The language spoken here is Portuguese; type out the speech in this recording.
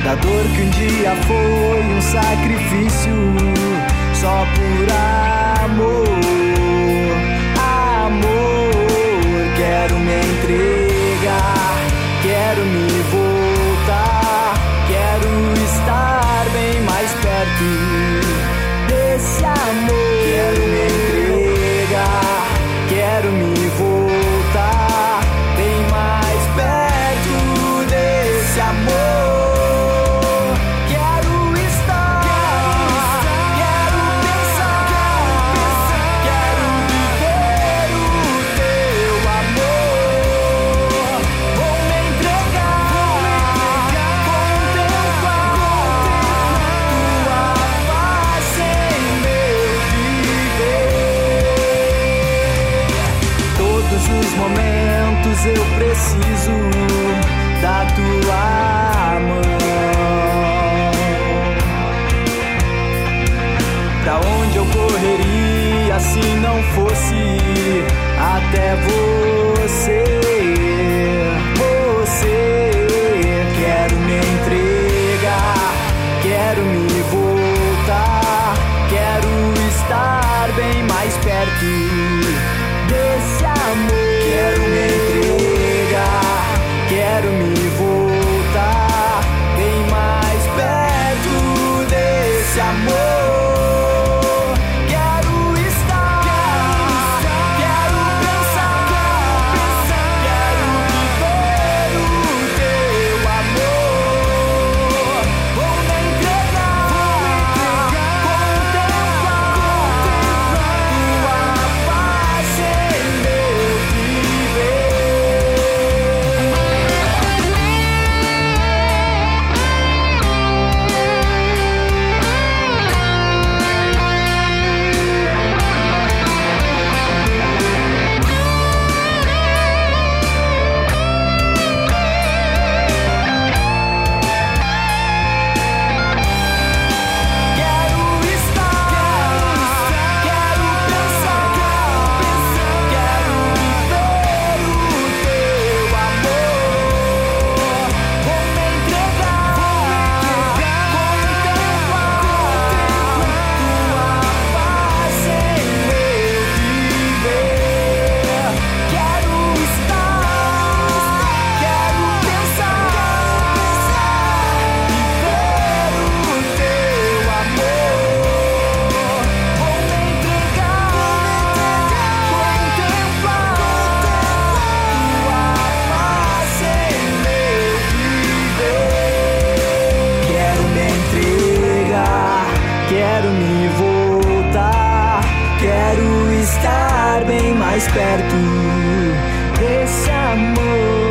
da dor que um dia foi um sacrifício, só por amor. Amor, quero me entregar, quero me voltar, quero estar bem mais perto desse amor. Quero me entregar, quero me voltar bem mais perto desse amor. Quero estar, quero pensar, quero viver o teu amor. Vou me entregar, contemplar tua face em meu viver. Todos os momentos eu preciso da tua mão. Pra onde eu correria se não fosse até você? Você, quero me entregar, quero me voltar, quero estar bem mais perto desse amor. Quero me entregar, quero me voltar bem mais perto desse amor. Quero estar, quero pensar, quero viver o teu amor. Vou me entregar, contemplar tua face em meu quero me voltar, quero estar bem mais perto desse amor.